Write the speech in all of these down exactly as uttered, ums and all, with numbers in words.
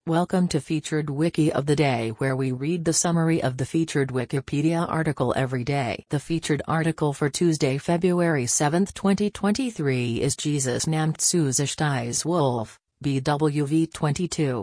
Welcome to Featured Wiki of the Day, where we read the summary of the featured Wikipedia article every day. The featured article for Tuesday, February seventh, twenty twenty-three is Jesus nammt zu sich des Wolf, B W V twenty-two.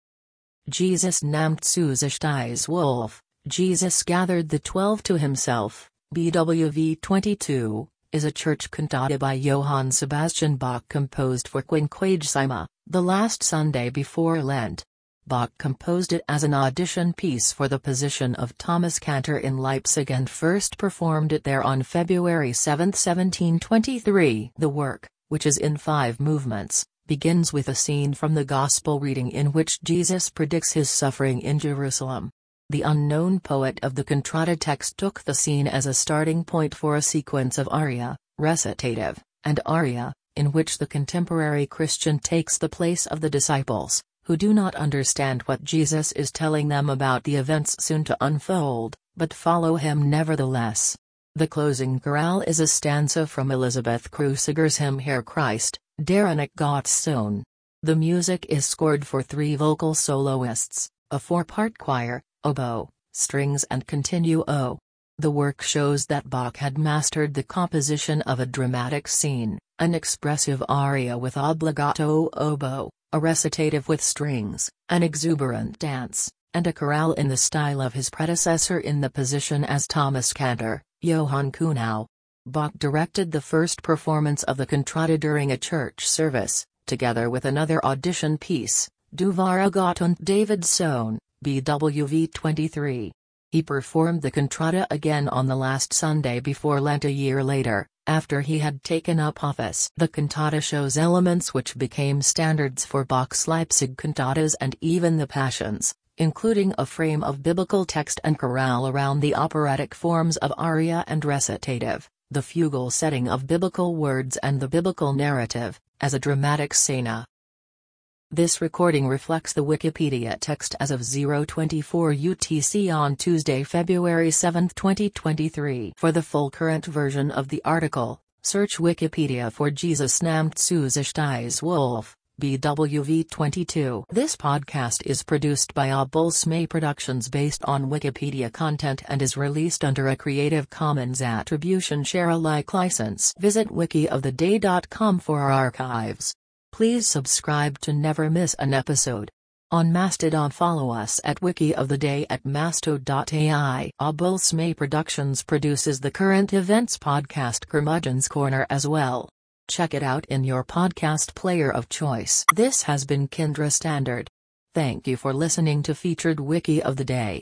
Jesus nammt zu sich des Wolf, Jesus gathered the twelve to himself, B W V twenty-two, is a church cantata by Johann Sebastian Bach composed for Quinquagesima, the last Sunday before Lent. Bach composed it as an audition piece for the position of Thomas Cantor in Leipzig and first performed it there on February seventh, seventeen twenty-three. The work, which is in five movements, begins with a scene from the Gospel reading in which Jesus predicts his suffering in Jerusalem. The unknown poet of the cantata text took the scene as a starting point for a sequence of aria, recitative, and aria, in which the contemporary Christian takes the place of the disciples, who do not understand what Jesus is telling them about the events soon to unfold, but follow him nevertheless. The closing chorale is a stanza from Elisabeth Krusiger's hymn Herr Christ, der nicht Gottes Sohn. The music is scored for three vocal soloists, a four-part choir, oboe, strings and continuo. The work shows that Bach had mastered the composition of a dramatic scene, an expressive aria with obbligato oboe, a recitative with strings, an exuberant dance, and a chorale in the style of his predecessor in the position as Thomas Cantor, Johann Kuhnau. Bach directed the first performance of the cantata during a church service, together with another audition piece, Du wahrer Gott und Davids Sohn, B W V twenty-three. He performed the cantata again on the last Sunday before Lent a year later, after he had taken up office. The cantata shows elements which became standards for Bach's Leipzig cantatas and even the Passions, including a frame of biblical text and chorale around the operatic forms of aria and recitative, the fugal setting of biblical words and the biblical narrative, as a dramatic scena. This recording reflects the Wikipedia text as of zero twenty-four U T C on Tuesday, February seventh, twenty twenty-three. For the full current version of the article, search Wikipedia for Jesus nammt zu sich des Wolf, B W V twenty-two. This podcast is produced by Abulsme Productions based on Wikipedia content and is released under a Creative Commons Attribution Share Alike license. Visit wiki of the day dot com for our archives. Please subscribe to never miss an episode. On Mastodon, follow us at Wiki of the Day at masto dot A I. Abulsme Productions produces the current events podcast Curmudgeon's Corner as well. Check it out in your podcast player of choice. This has been Kindra Standard. Thank you for listening to Featured Wiki of the Day.